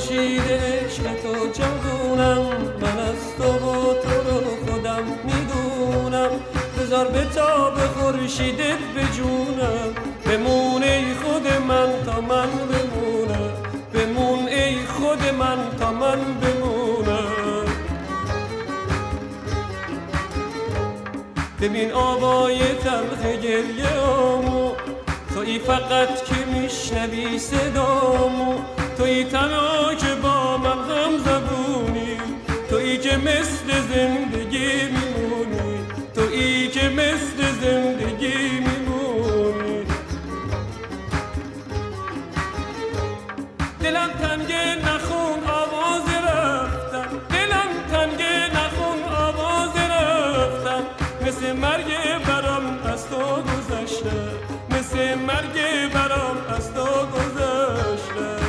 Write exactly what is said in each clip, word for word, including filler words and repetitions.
خورشید عشق تو جوونم، من از تو و تو رو خودم میدونم. بذار به تا به خورشیدت بجونم، بمون ای خود من تا من بمونم، بمون ای خود من تا من بمونم. ببین آوای تلخ گریه آمو، تویی فقط که میشنوی صدامو، تویی تنها که با من هم زبونی، تویی که مثل زندگی میمونی، تویی که مثل زندگی میمونی. دلم تنگه نخون آواز رفتن، دلم تنگه نخون آواز رفتن، مثل مرگ برام از تو گذشته، مثل مرگ برام از تو گذشته.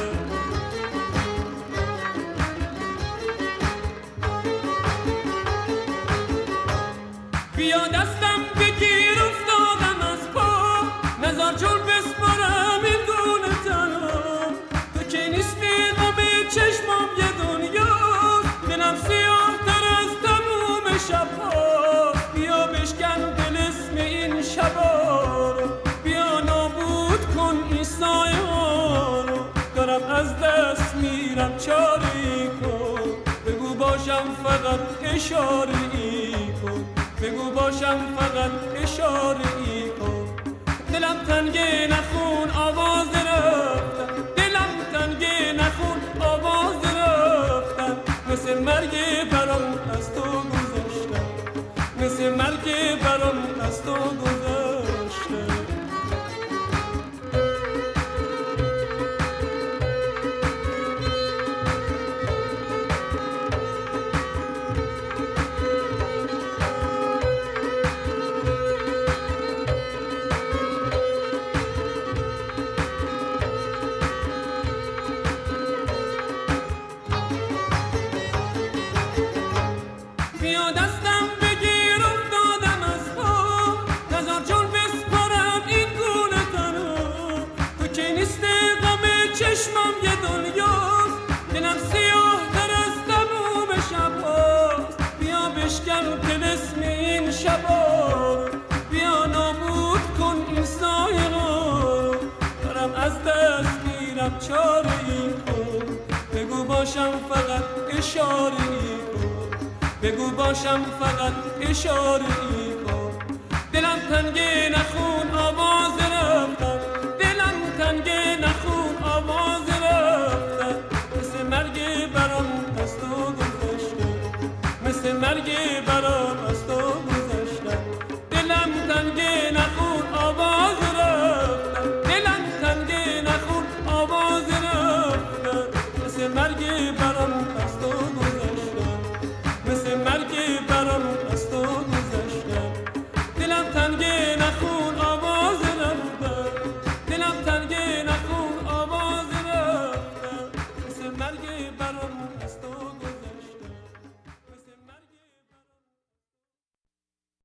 بیا دستم بگیر افتادم از پا، نزار جور بسپارم این گونه تنها. تو که نیستی غم چشمام یه دنیا، دلم سیاه تر از تموم شبها. بیا بشکن دل اسم این شبا رو، بیا نابود کن این سایه ها رو. دارم از دست میرم چاری کن، بگو باشم فقط اشاره ای کن، بگو باشم فقط اشاره ای کن. دلم تنگه نخون آواز رفتن، دلم تنگه نخون آواز رفتن، مثل مرگ برام از تو گذشتن، مثل مرگ برام از تو گذشتن. بیا دستم بگیر افتادم از پا، نزار جون بسپارم این گونه تنها. تو که نیستی غم چشمم یه دنیاست، دلم سیاه تر از تموم شبهاست. بیا بشکن طلسم این شبا رو، بیا نابود کن این سایه ها رو. دارم از دست میرم چاره ای کن، بگو باشم فقط اشاره ای کن، بگو باشم فقط اشاره ای کن. دلم تنگه نخون آواز رفتن، دلم تنگه نخون آواز رفتن، مثل مرگ برام از تو گذشته، مثل مرگ برام از تو گذشته.